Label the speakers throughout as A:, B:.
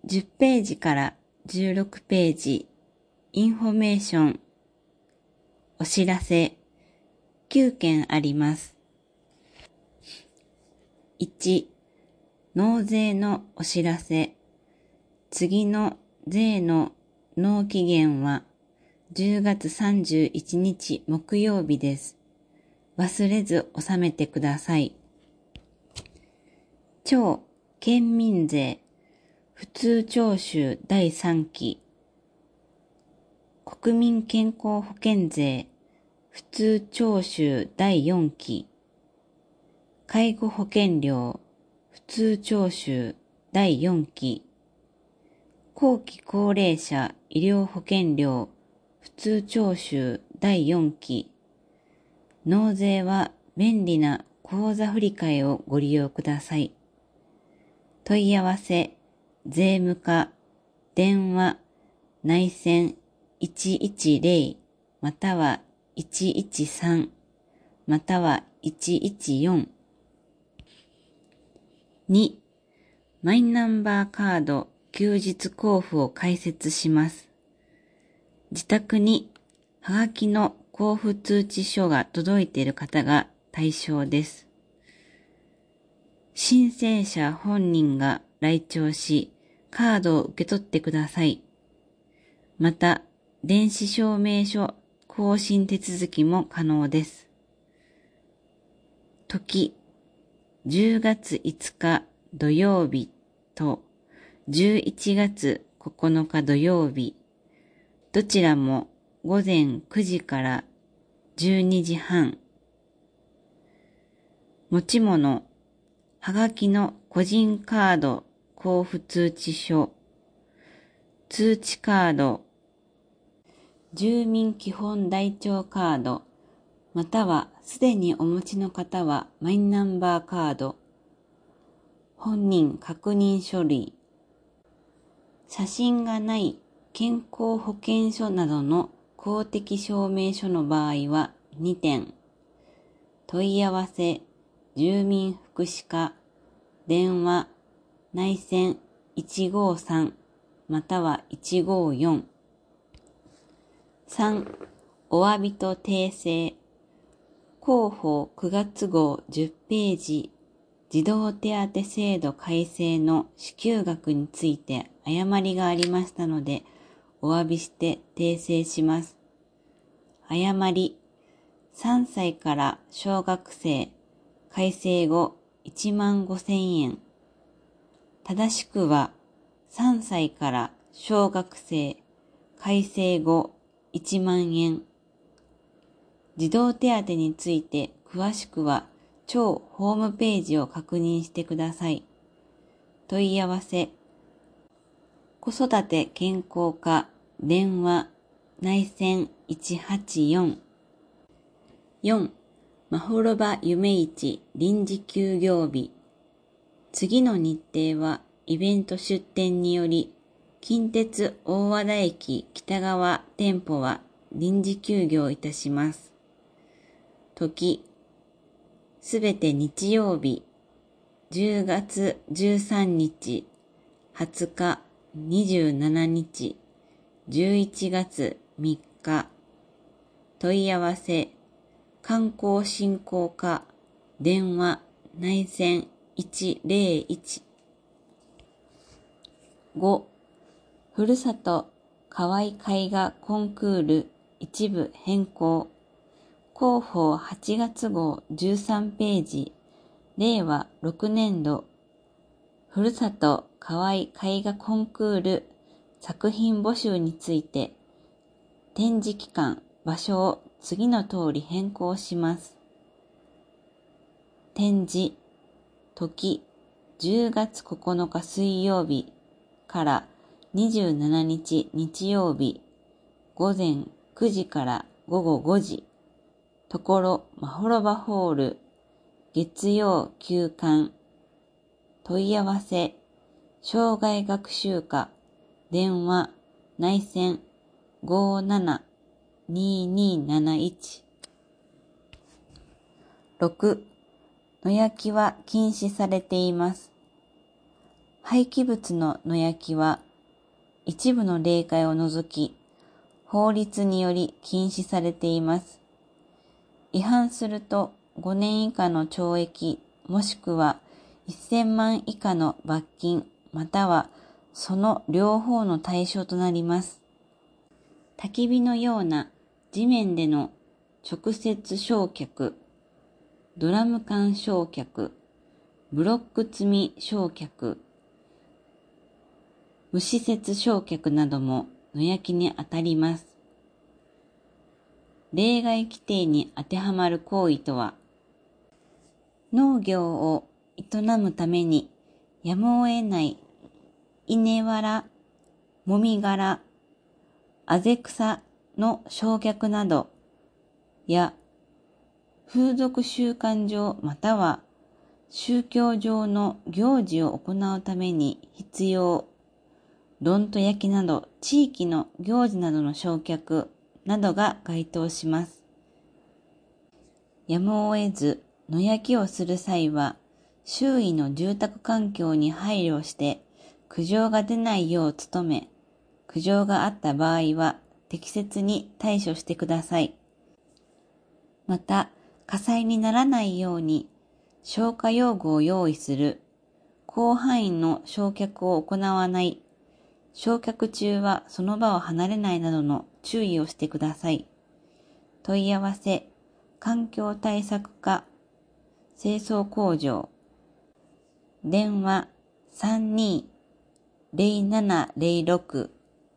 A: 10ページから16ページ、インフォメーション、お知らせ、9件あります。1、納税のお知らせ。次の税の納期限は10月31日木曜日です。忘れず納めてください。超県民税普通徴収第3期国民健康保険税普通徴収第4期介護保険料普通徴収第4期後期高齢者医療保険料普通徴収第4期納税は便利な口座振替をご利用ください。問い合わせ税務課電話内線110または113または114 2. マイナンバーカード休日交付を開設します。自宅にはがきの交付通知書が届いている方が対象です。申請者本人が来庁し、カードを受け取ってください。また、電子証明書更新手続きも可能です。時、10月5日土曜日と11月9日土曜日、どちらも午前9時から12時半。持ち物、はがきの個人カード交付通知書、通知カード、住民基本台帳カード、またはすでにお持ちの方はマイナンバーカード、本人確認書類、写真がない健康保険証などの公的証明書の場合は2点、問い合わせ、住民福祉課、電話、内線153または154。3. お詫びと訂正。広報9月号10ページ、児童手当制度改正の支給額について誤りがありましたので、お詫びして訂正します。誤り、3歳から小学生、改正後15,000円。正しくは、3歳から小学生、改正後1万円。児童手当について詳しくは、庁ホームページを確認してください。問い合わせ、子育て健康課、電話、内線184。4. まほろば夢市臨時休業日。次の日程はイベント出店により、近鉄大和田駅北側店舗は臨時休業いたします。時、すべて日曜日、10月13日、20日、27日、11月3日。問い合わせ、観光振興課、電話、内線101。5. ふるさと河合絵画コンクール一部変更。広報8月号13ページ、令和6年度、ふるさと河合絵画コンクール作品募集について、展示期間、場所を次の通り変更します。展示、時、10月9日水曜日から27日日曜日、午前9時から午後5時、ところまほろばホール、月曜休館。問い合わせ、障害学習課、電話、内線57-2271。6. 野焼きは禁止されています。 廃棄物の野焼きは一部の例外を除き、法律により禁止されています。違反すると5年以下の懲役もしくは1000万以下の罰金またはその両方の対象となります。焚き火のような地面での直接焼却、ドラム缶焼却、ブロック積み焼却、無施設焼却なども野焼きにあたります。例外規定に当てはまる行為とは、農業を営むためにやむを得ない稲わら、もみ殻、あぜ草の焼却などや風俗習慣上または宗教上の行事を行うために必要、どんと焼きなど地域の行事などの焼却などが該当します。やむを得ず野焼きをする際は周囲の住宅環境に配慮して苦情が出ないよう努め、苦情があった場合は適切に対処してください。また、火災にならないように消火用具を用意する、広範囲の焼却を行わない、焼却中はその場を離れないなどの注意をしてください。問い合わせ、環境対策課、清掃工場、電話32-0706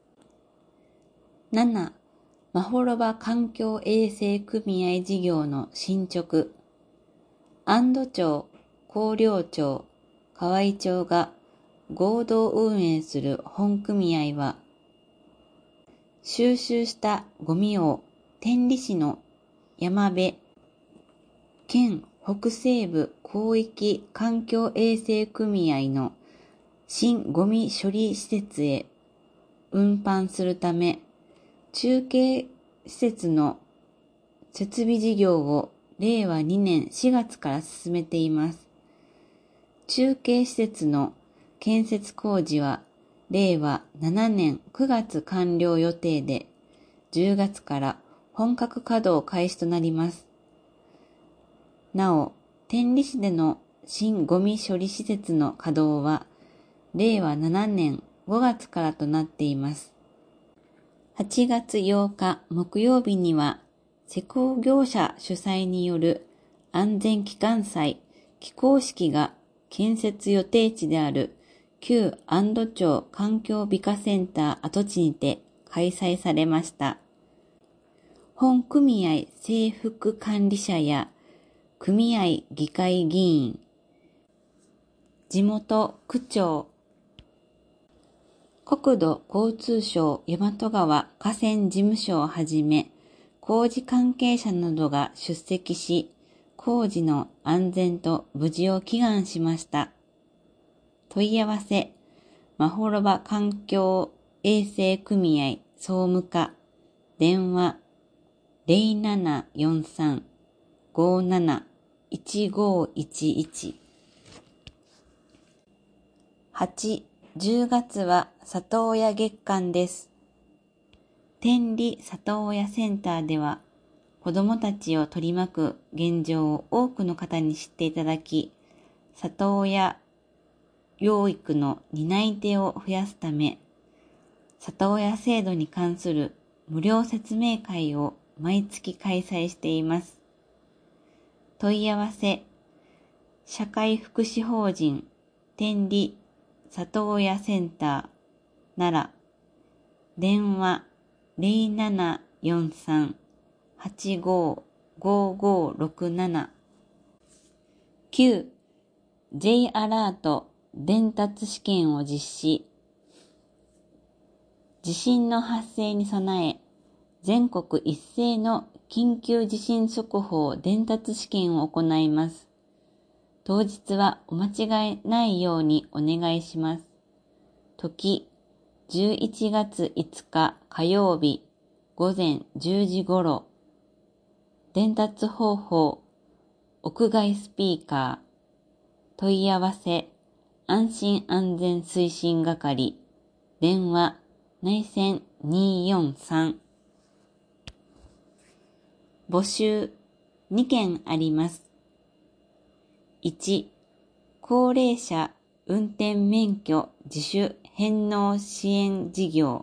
A: 7. まほろば環境衛生組合事業の進捗。安堵町、広陵町、河合町が合同運営する本組合は、収集したゴミを天理市の山辺、県北西部広域環境衛生組合の新ゴミ処理施設へ運搬するため、中継施設の設備事業を令和2年4月から進めています。中継施設の建設工事は令和7年9月完了予定で、10月から本格稼働開始となります。なお、天理市での新ゴミ処理施設の稼働は令和7年5月からとなっています。8月8日木曜日には、施工業者主催による安全祈願祭起工式が建設予定地である旧安堵町環境美化センター跡地にて開催されました。本組合制服管理者や組合議会議員、地元区長、国土交通省大和川河川事務所をはじめ、工事関係者などが出席し、工事の安全と無事を祈願しました。問い合わせ、まほろば環境衛生組合総務課、電話0743-57-1511。8、10月は里親月間です。天理里親センターでは、子どもたちを取り巻く現状を多くの方に知っていただき、里親養育の担い手を増やすため、里親制度に関する無料説明会を毎月開催しています。問い合わせ、社会福祉法人天理里親センター奈良、電話0743-855567。9. J アラート伝達試験を実施。地震の発生に備え、全国一斉の緊急地震速報伝達試験を行います。当日はお間違いないようにお願いします。時、11月5日火曜日午前10時頃。伝達方法、屋外スピーカー。問い合わせ、 安心安全推進係、電話、内線243。募集2件あります。1、高齢者運転免許自主返納支援事業。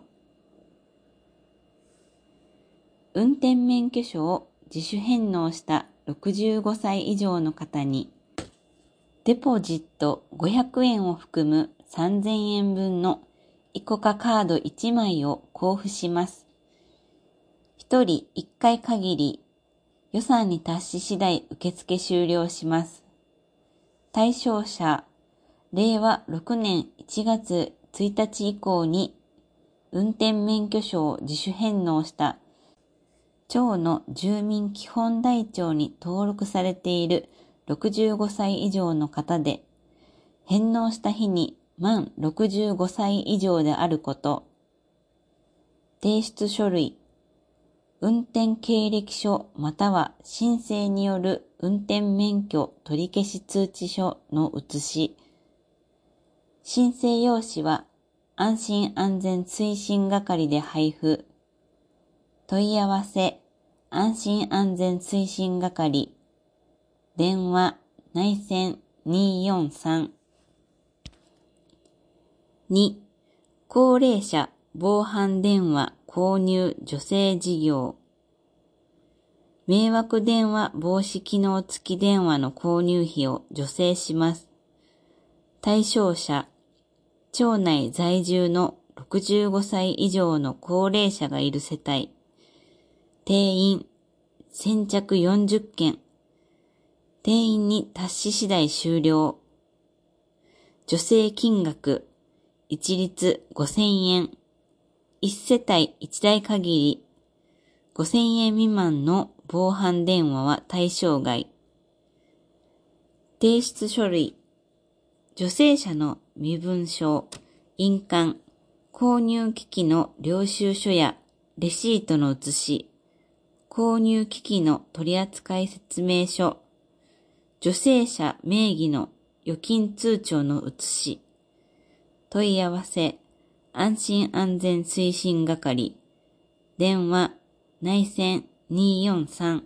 A: 運転免許証を自主返納した65歳以上の方に、デポジット500円を含む3000円分のイコカカード1枚を交付します。1人1回限り、予算に達し次第受付終了します。対象者、令和6年1月1日以降に運転免許証を自主返納した町の住民基本台帳に登録されている65歳以上の方で、返納した日に満65歳以上であること。提出書類、運転経歴書または申請による運転免許取消通知書の写し。申請用紙は安心安全推進係で配布。問い合わせ、安心安全推進係。電話、内線243。2、高齢者防犯電話購入助成事業。迷惑電話防止機能付き電話の購入費を助成します。対象者、町内在住の65歳以上の高齢者がいる世帯。定員、先着40件。定員に達し次第終了。助成金額、一律5000円。1世帯1台限り。5000円未満の防犯電話は対象外。提出書類、助成者の身分証、印鑑、購入機器の領収書やレシートの写し、購入機器の取扱説明書、助成者名義の預金通帳の写し、問い合わせ、安心安全推進係、電話、内線243。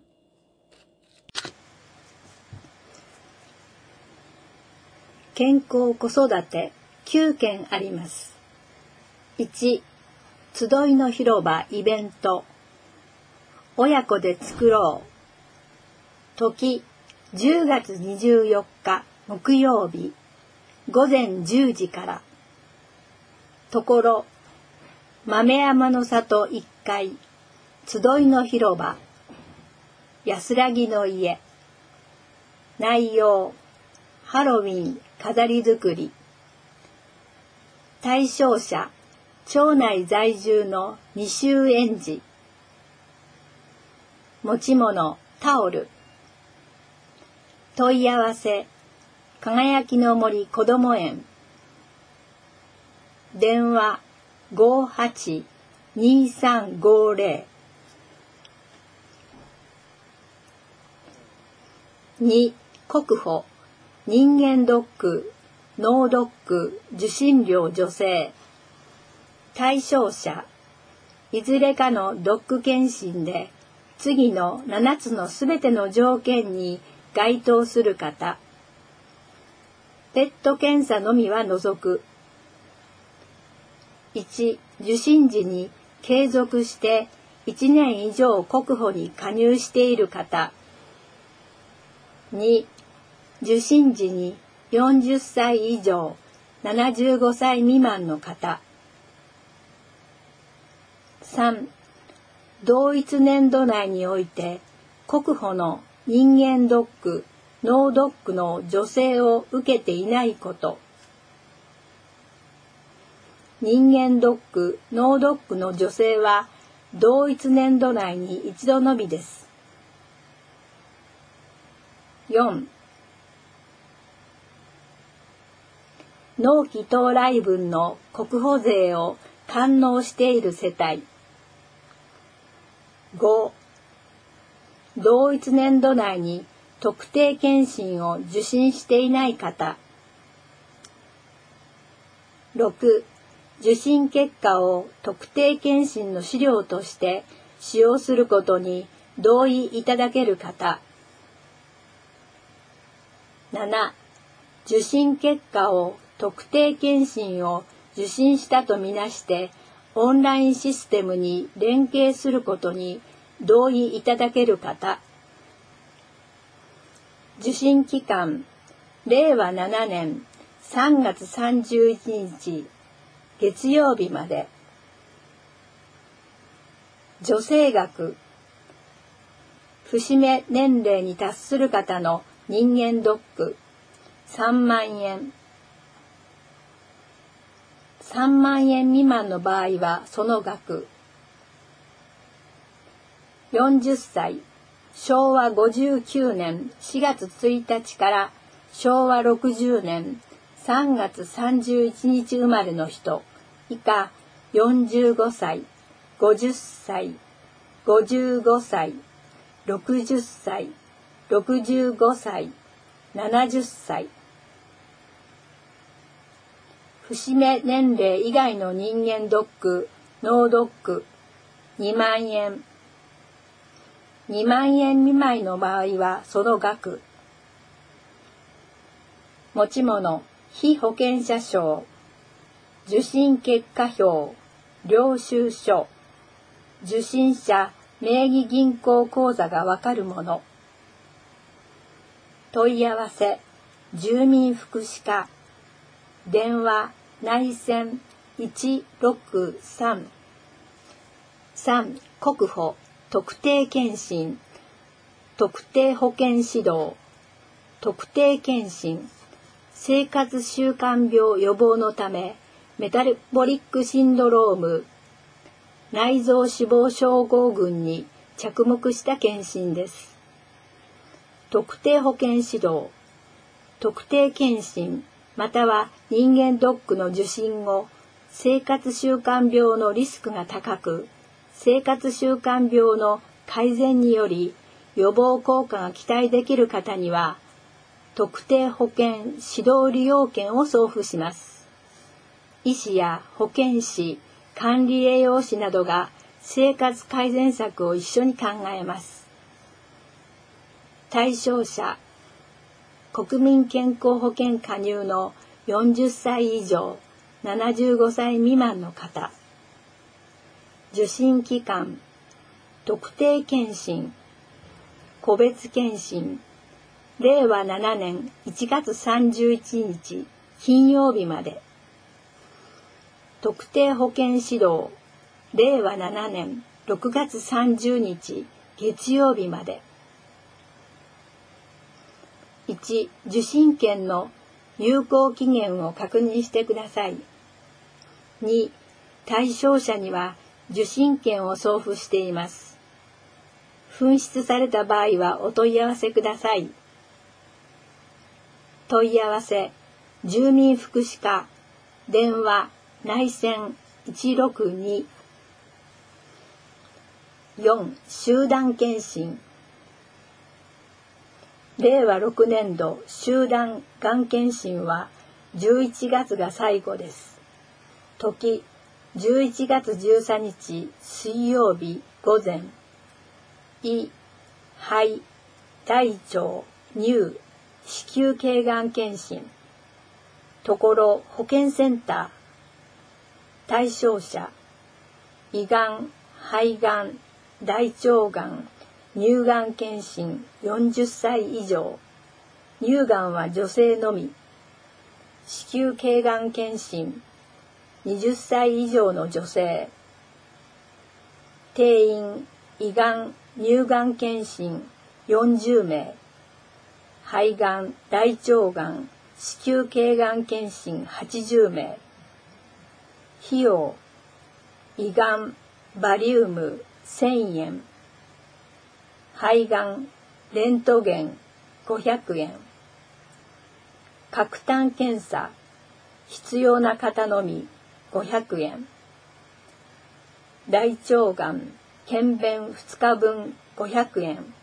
B: 健康子育て9件あります。1、集いの広場イベント。親子で作ろう。時、10月24日木曜日、午前10時から。ところ、豆山の里1階、集いの広場、安らぎの家。内容、ハロウィン飾り作り。対象者、町内在住の未就園児。持ち物、タオル。問い合わせ、輝きの森こども園。電話、58-2350。2、国保、人間ドック、脳ドック受診料助成。対象者、いずれかのドック検診で次の7つのすべての条件に該当する方。ペット検査のみは除く。1、受診時に継続して1年以上国保に加入している方。2、受診時に40歳以上、75歳未満の方。3、同一年度内において国保の人間ドック、脳ドックの助成を受けていないこと。人間ドック、脳ドックの助成は同一年度内に一度のみです。4、納期到来分の国保税を堪能している世帯。5、同一年度内に特定健診を受診していない方。 6、受診結果を特定健診の資料として使用することに同意いただける方。7、受診結果を特定健診を受診したとみなしてオンラインシステムに連携することに同意いただける方。受診期間、令和7年3月31日月曜日まで。助成額、節目年齢に達する方の人間ドック3万円。3万円未満の場合はその額。40歳、昭和59年4月1日から昭和60年3月31日生まれの人以下45歳、50歳、55歳、60歳、65歳、70歳。節目年齢以外の人間ドック、脳ドック2万円。2万円未満の場合はその額。持ち物、被保険者証、受診結果表、領収書、受診者名義銀行口座がわかるもの。問い合わせ、住民福祉課、電話、内線163。3、国保、特定健診、特定保険指導、特定健診、生活習慣病予防のため、メタボリックシンドローム、内臓脂肪症候群に着目した健診です。特定保険指導、特定健診、または人間ドックの受診後、生活習慣病のリスクが高く、生活習慣病の改善により予防効果が期待できる方には、特定保険指導利用券を送付します。医師や保健師、管理栄養士などが生活改善策を一緒に考えます。対象者、国民健康保険加入の40歳以上、75歳未満の方。受診期間、特定健診、個別健診、令和7年1月31日金曜日まで。特定保険指導、令和7年6月30日月曜日まで。1、受診券の有効期限を確認してください。2、対象者には受診券を送付しています。紛失された場合はお問い合わせください。問い合わせ、住民福祉課、電話、内線162。4、集団検診。令和6年度集団がん検診は11月が最後です。時、11月13日水曜日午前。胃、肺、大腸、乳、子宮頸がん検診。ところ保健センター。対象者、胃がん、肺がん、大腸がん、乳がん検診40歳以上。乳がんは女性のみ。子宮頸がん検診20歳以上の女性。定員、胃がん、乳がん検診40名。肺がん、大腸がん、子宮頸がん検診80名。費用、胃がん、バリウム1000円。肺がん、レントゲン500円。喀痰検査、必要な方のみ500円。大腸がん、検便2日分500円。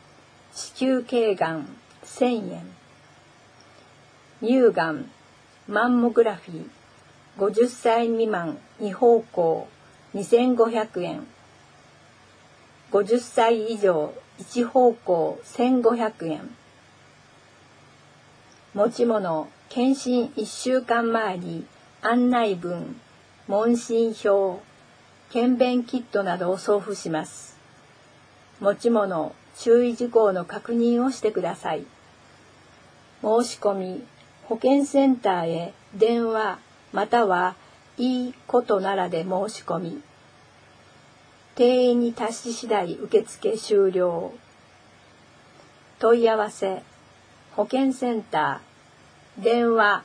B: 子宮頸がん1000円。乳がん、 マンモグラフィー50歳未満2方向2500円。50歳以上1方向1500円。持ち物、検診1週間前に案内文、問診票、検便キットなどを送付します。持ち物、注意事項の確認をしてください。申し込み、保健センターへ電話またはいいことならで申し込み。定員に達し次第受付終了。問い合わせ、保健センター、電話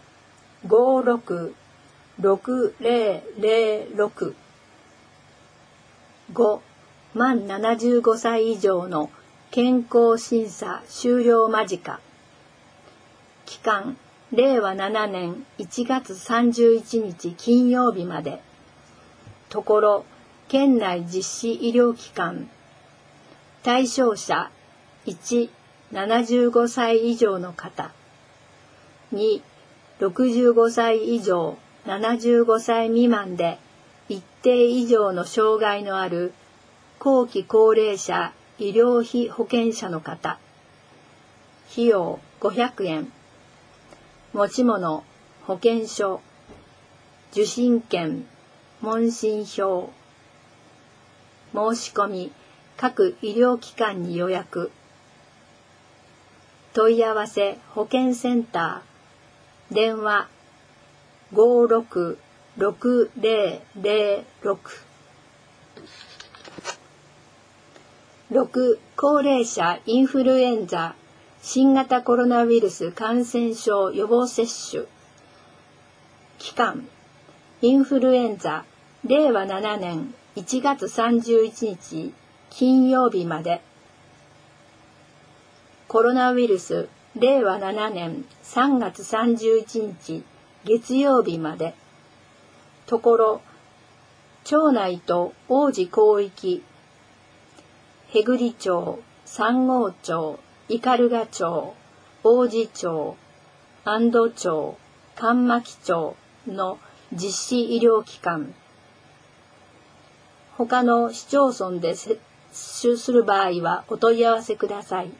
B: 566006。5、満75歳以上の健康審査終了間近。期間、令和7年1月31日金曜日まで。ところ、県内実施医療機関。対象者、1、75歳以上の方。2、65歳以上75歳未満で一定以上の障害のある後期高齢者医療費保険者の方。費用500円。持ち物、保険証、受診券、問診票。申し込み、各医療機関に予約。問い合わせ、保健センター、電話566006。6、高齢者インフルエンザ新型コロナウイルス感染症予防接種。期間、インフルエンザ令和7年1月31日金曜日まで。コロナウイルス令和7年3月31日月曜日まで。ところ、町内と王子広域、へぐり町、三郷町、斑鳩町、王子町、安堵町、神巻町の実施医療機関。他の市町村で接種する場合はお問い合わせください。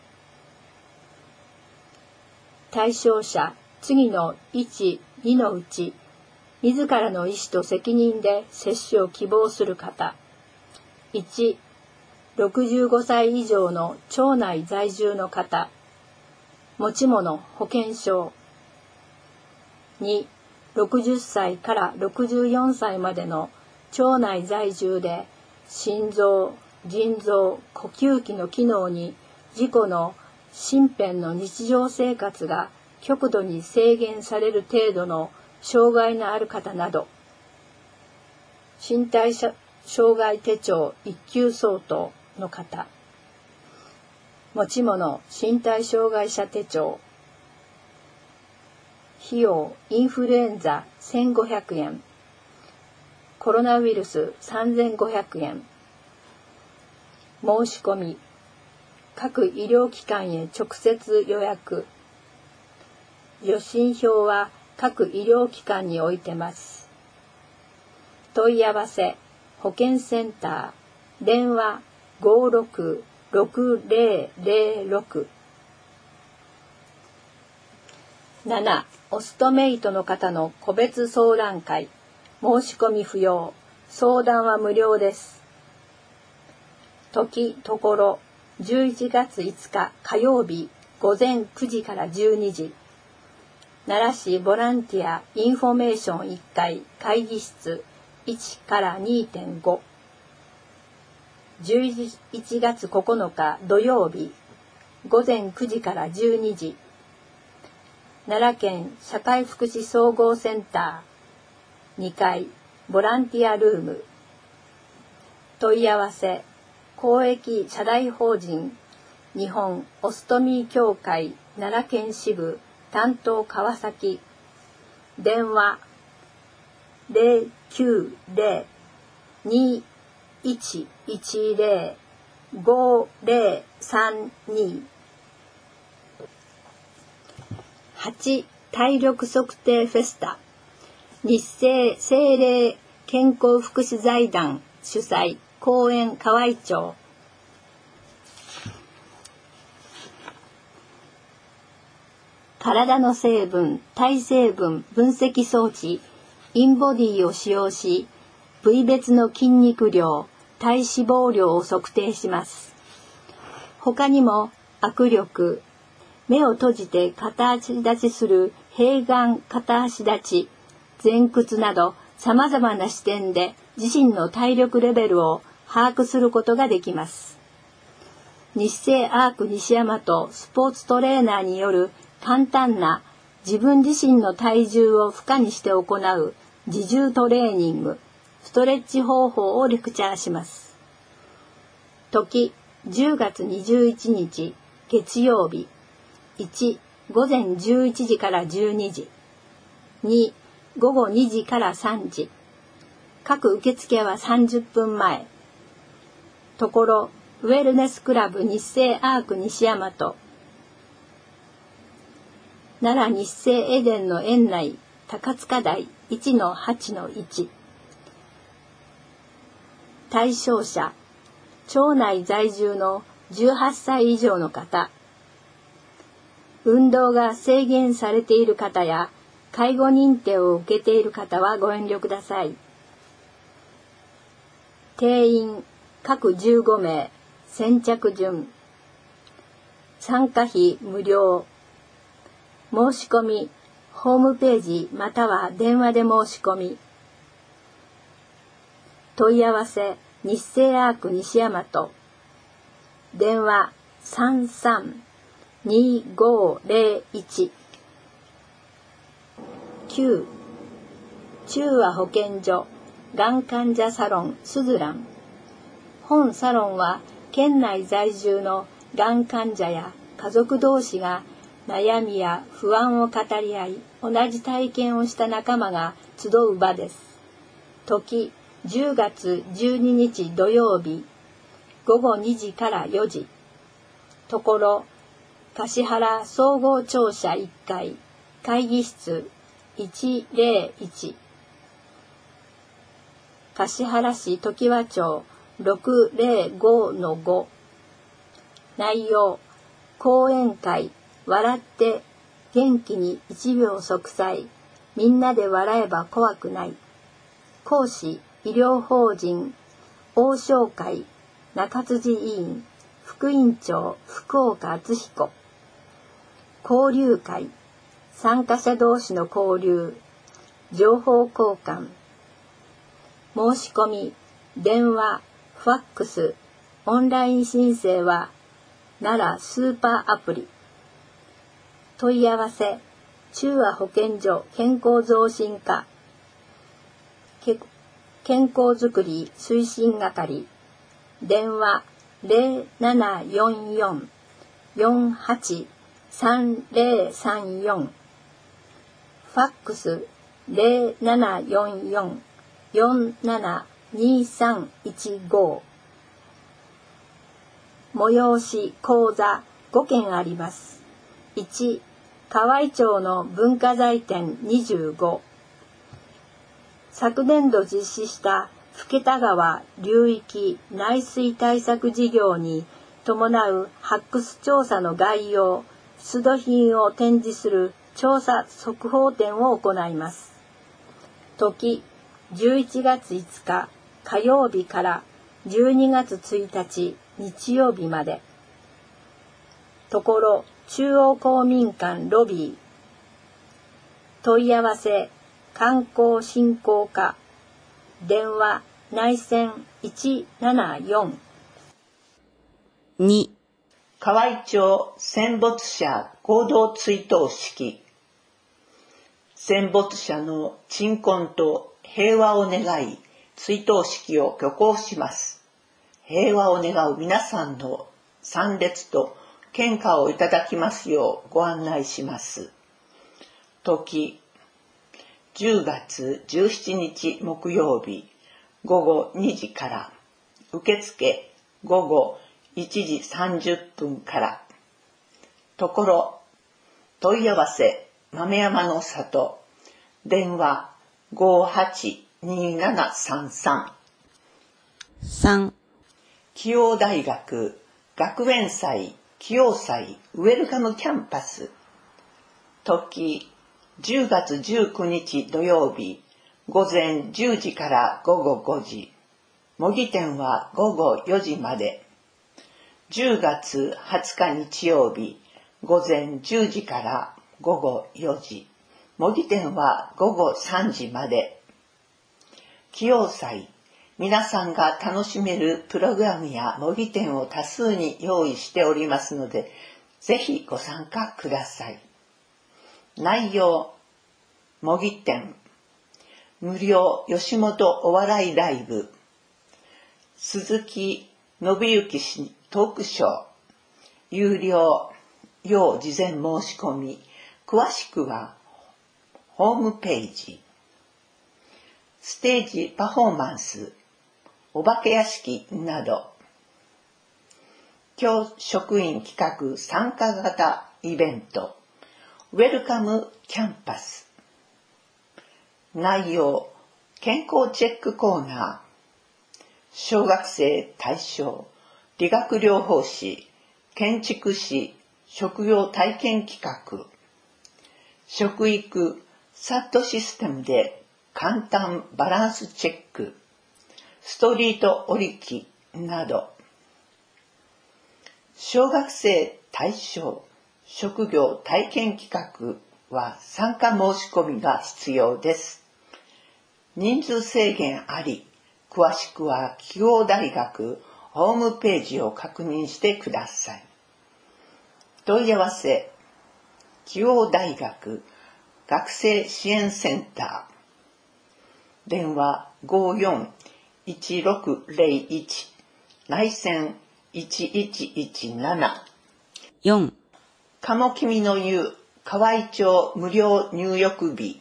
B: 対象者、次の1、2のうち、自らの意思と責任で接種を希望する方。1、65歳以上の町内在住の方。持ち物、保険証。2、60歳から64歳までの町内在住で心臓、腎臓、呼吸器の機能に自己の身辺の日常生活が極度に制限される程度の障害のある方など。身体障害手帳1級相当の方。持ち物、身体障害者手帳。費用、インフルエンザ1500円。コロナウイルス3500円。申し込み、各医療機関へ直接予約。予診票は各医療機関に置いてます。問い合わせ、保健センター、電話566006。7、オストメイトの方の個別相談会。申し込み不要。相談は無料です。時、ところ、11月5日火曜日午前9時から12時。奈良市ボランティアインフォメーション1階会議室1から 2.5。11月9日土曜日午前9時から12時。奈良県社会福祉総合センター2階ボランティアルーム。問い合わせ、公益社大法人日本オストミー協会奈良県支部担当川崎。電話090-2110-5032。8、 体力測定フェスタ、日生精霊健康福祉財団主催、公園河合町。体の成分、体成分分析装置、インボディを使用し、部位別の筋肉量、体脂肪量を測定します。他にも握力、目を閉じて片足立ちする平眼片足立ち、前屈など様々な視点で自身の体力レベルを把握することができます。日生アーク西山とスポーツトレーナーによる簡単な自分自身の体重を負荷にして行う自重トレーニング、ストレッチ方法をレクチャーします。時、10月21日月曜日。1、午前11時から12時。2、午後2時から3時。各受付は30分前。ところ、ウェルネスクラブ日生アーク西山と、奈良日生エデンの園内高塚台 1-8-1。対象者、町内在住の18歳以上の方、運動が制限されている方や介護認定を受けている方はご遠慮ください。定員各15名、先着順。参加費無料。申し込み、ホームページまたは電話で申し込み。問い合わせ、日生アーク西山と。電話33-2501。9、中和保健所、がん患者サロンスズラン。本サロンは県内在住のがん患者や家族同士が悩みや不安を語り合い、同じ体験をした仲間が集う場です。時、10月12日土曜日、午後2時から4時。ところ、橿原総合庁舎1階、会議室101。橿原市常盤町605-5。内容、講演会、笑って元気に1秒息災、みんなで笑えば怖くない。講師、医療法人王将会中辻委員、副委員長福岡敦彦。交流会、参加者同士の交流、情報交換。申し込み、電話、ファックス、オンライン申請は奈良スーパーアプリ。問い合わせ、中和保健所健康増進課、健康づくり推進係。電話0744-483034。ファックス0744-472315。催し講座5件あります。1、河合町の文化財展25。昨年度実施した更田川流域内水対策事業に伴う発掘調査の概要、出土品を展示する調査速報展を行います。時、11月5日火曜日から12月1日日曜日まで。ところ、中央公民館ロビー。問い合わせ、観光振興課。電話、内線174。
A: 2、
C: 河合町戦没者合同追悼式。戦没者の鎮魂と平和を願い、追悼式を挙行します。平和を願う皆さんの参列と献花をいただきますようご案内します。時、10月17日木曜日午後2時から、受付午後1時30分から。ところ、問い合わせ豆山の里、電話582733。
A: 3、
C: 紀応大学学園祭紀応祭ウェルカムキャンパス、時10月19日土曜日、午前10時から午後5時、模擬店は午後4時まで。10月20日日曜日、午前10時から午後4時、模擬店は午後3時まで。紀応祭、皆さんが楽しめるプログラムや模擬店を多数に用意しておりますので、ぜひご参加ください。内容、模擬店、無料吉本お笑いライブ、鈴木信之氏トークショー、有料、要事前申し込み、詳しくはホームページ。ステージパフォーマンス、お化け屋敷など、教職員企画参加型イベント、ウェルカムキャンパス。内容、健康チェックコーナー、小学生対象、理学療法士、建築士、職業体験企画、食育SATシステムで簡単バランスチェック、ストリート折り機など、小学生対象職業体験企画は参加申し込みが必要です。人数制限あり、詳しくは紀応大学ホームページを確認してください。問い合わせ、紀応大学学生支援センター、電話541601、内線1117。
A: 4、
C: 鴨君の湯河合町無料入浴日、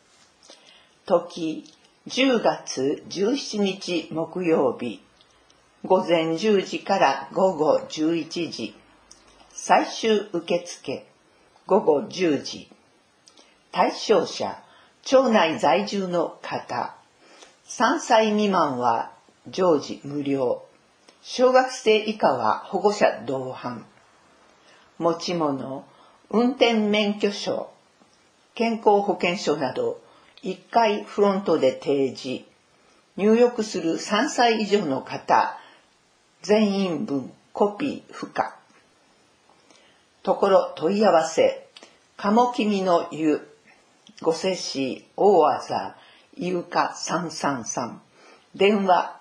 C: 時10月17日木曜日、午前10時から午後11時、最終受付午後10時、対象者、町内在住の方、3歳未満は常時無料、小学生以下は保護者同伴、持ち物、運転免許証、健康保険証など1回フロントで提示、入浴する3歳以上の方、全員分コピー不可。ところ問い合わせ、鴨君の湯、御所市大字ゆか333、電話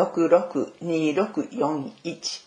C: 662641。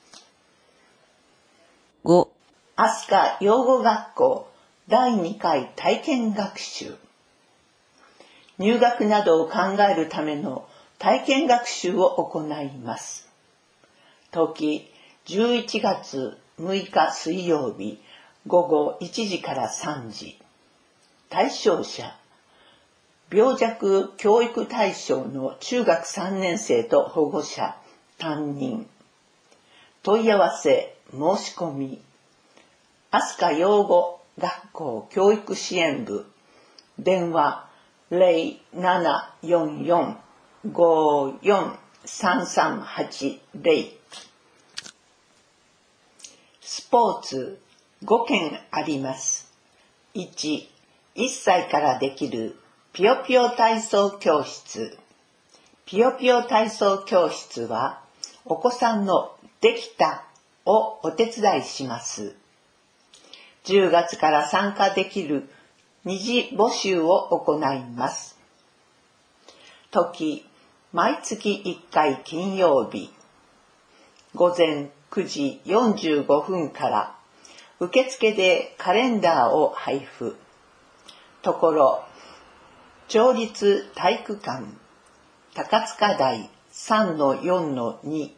A: 5、
C: 飛鳥養護学校第2回体験学習。入学などを考えるための体験学習を行います。時11月6日水曜日午後1時から3時。対象者、病弱教育対象の中学3年生と保護者、担任。問い合わせ、申し込み。飛鳥養護学校教育支援部、電話0744-543380。スポーツ5件あります。1、1歳からできるぴよぴよ体操教室。ぴよぴよ体操教室は、お子さんのできたをお手伝いします。10月から参加できる二次募集を行います。時、毎月1回金曜日、午前9時45分から、受付でカレンダーを配布。ところ、町立体育館、高塚台 3-4-2。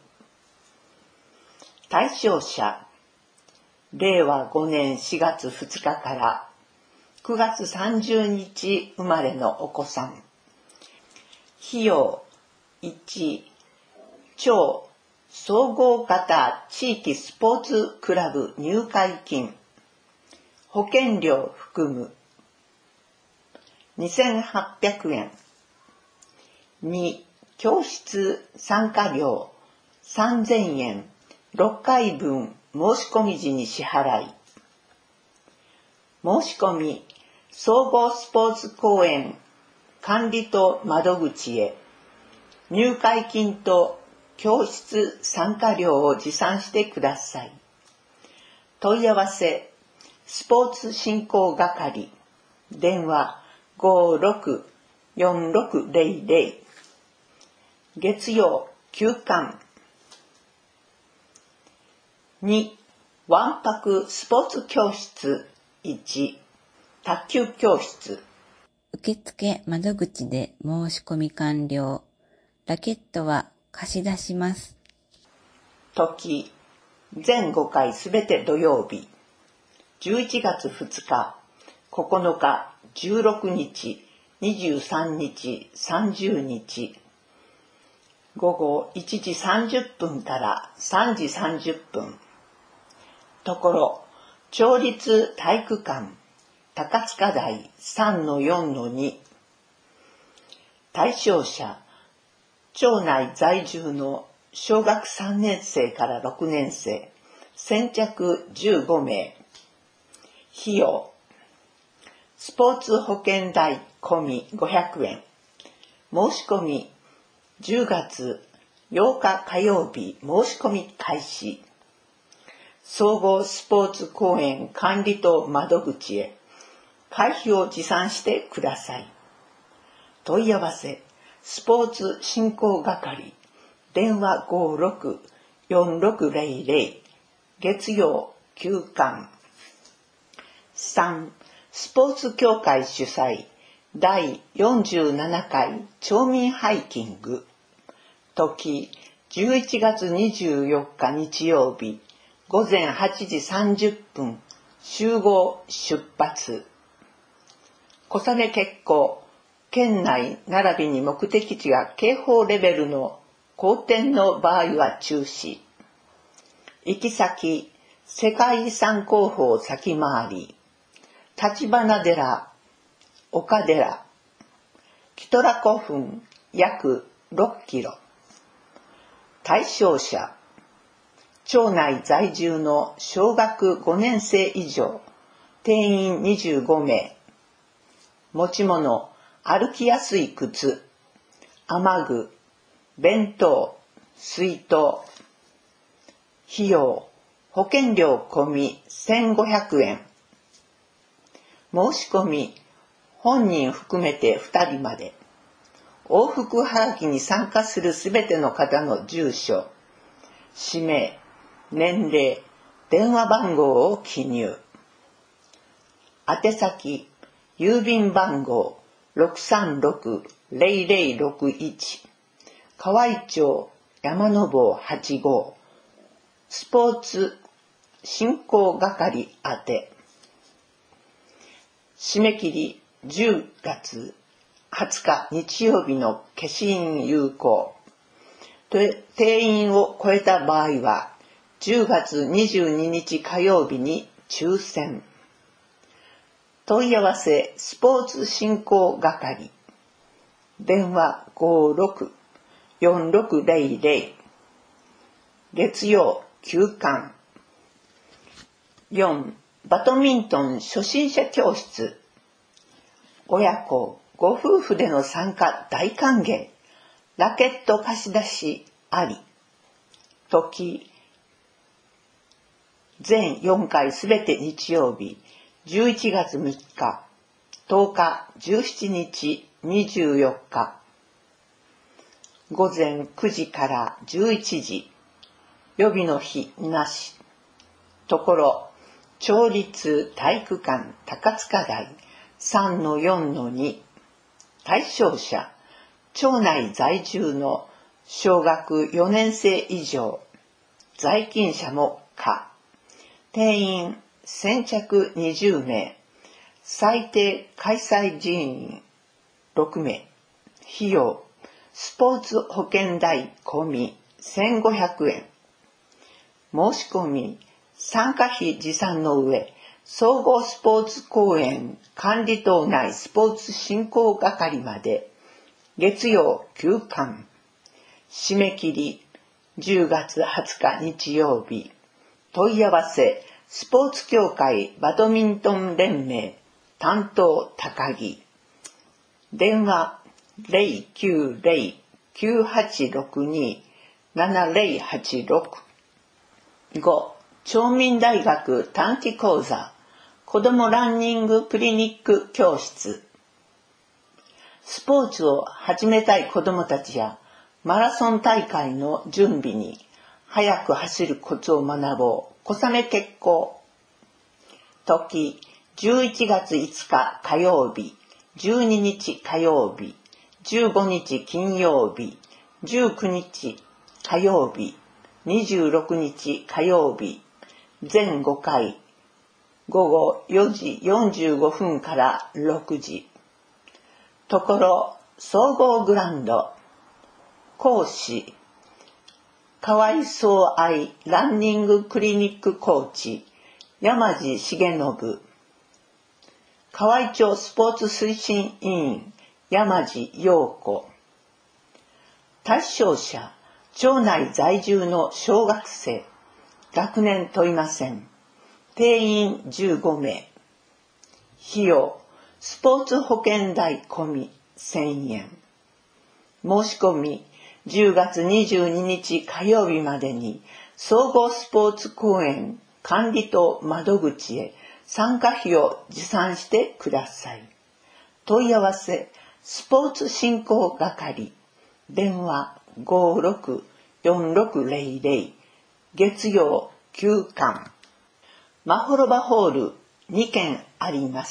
C: 対象者、令和5年4月2日から9月30日生まれのお子さん。費用1、町総合型地域スポーツクラブ入会金。保険料含む 2800円。2、教室参加料3000円、6回分申し込み時に支払い。申し込み、総合スポーツ公園管理棟窓口へ、入会金と教室参加料を持参してください。問い合わせ、スポーツ振興係、電話564600、月曜休館。2、わんぱくスポーツ教室1、卓球教室。
A: 受付窓口で申し込み完了。ラケットは貸し出します。
C: 時、全5回すべて土曜日。11月2日、9日、16日、23日、30日。午後1時30分から3時30分。ところ、町立体育館、高塚台 3-4-2。対象者、町内在住の小学3年生から6年生、先着15名。費用、スポーツ保険代込み500円。申し込み、10月8日火曜日申し込み開始。総合スポーツ公園管理棟窓口へ会費を持参してください。問い合わせ、スポーツ振興係、電話564600、月曜休館。3、スポーツ協会主催第47回町民ハイキング。時、11月24日日曜日、午前8時30分、集合出発。小雨決行、県内並びに目的地が警報レベルの荒天の場合は中止。行き先、世界遺産候補先回り、立花寺、岡寺、キトラ古墳約6キロ。対象者、町内在住の小学5年生以上、定員25名。持ち物、歩きやすい靴、雨具、弁当、水筒。費用、保険料込み1500円。申し込み、本人含めて2人まで。往復はがきに参加するすべての方の住所、氏名、年齢、電話番号を記入。宛先、郵便番号636-0061、河合町山の坊8号、スポーツ振興係宛て。締め切り10月20日日曜日の消印有効。定員を超えた場合は10月22日火曜日に抽選。問い合わせスポーツ振興係、電話564600、月曜休館。4、バドミントン初心者教室。親子ご夫婦での参加大歓迎。ラケット貸し出しあり。時、全4回すべて日曜日、11月3日、10日、17日、24日。午前9時から11時。予備の日なし。ところ、町立体育館高塚台 3-4-2。対象者、町内在住の小学4年生以上、在勤者も可。定員先着20名、最低開催人員6名。費用、スポーツ保険代込み1500円。申し込み、参加費持参の上、 総合スポーツ公園管理棟内スポーツ振興係まで月曜休館。締め切り10月20日日曜日。問い合わせスポーツ協会バドミントン連盟担当高木。電話 090-9862-7086。5. 町民大学短期講座子どもランニングクリニック教室。スポーツを始めたい子どもたちやマラソン大会の準備に速く走るコツを学ぼう。小雨決行。時11月5日火曜日、12日火曜日、15日金曜日、19日火曜日、26日火曜日、全5回、午後4時45分から6時。ところ総合グラウンド。講師河合総愛ランニングクリニックコーチ山地重信。河合町スポーツ推進委員山地陽子。対象者町内在住の小学生。学年問いません。定員15名。費用スポーツ保険代込み1000円。申し込み10月22日火曜日までに総合スポーツ公園管理棟窓口へ参加費を持参してください。問い合わせスポーツ振興係。電話 564600。月曜休館。まほろばホール2軒あります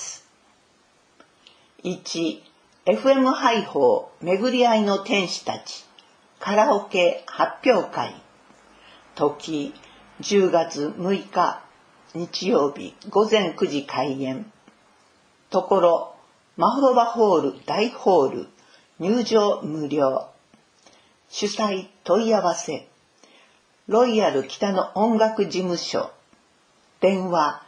C: 。1. FM ハイホー巡り合いの天使たちカラオケ発表会。時10月6日日曜日午前9時開演。ところまほろばホール大ホール入場無料。主催問い合わせロイヤル北の音楽事務所。電話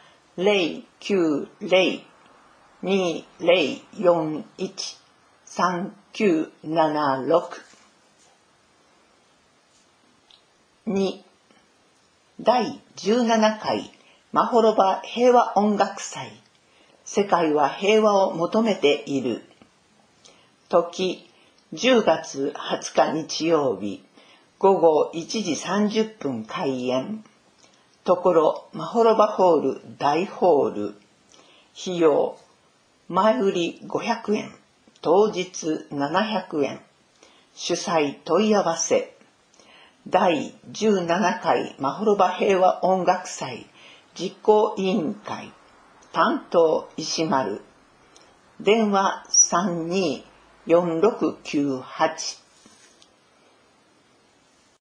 C: 090-2041-3976。2. 第17回まほろば平和音楽祭。世界は平和を求めている。時10月20日日曜日午後1時30分開演。ところまほろばホール大ホール。費用前売り500円当日700円。主催問い合わせ第17回まほろば平和音楽祭実行委員会担当石丸。電話324698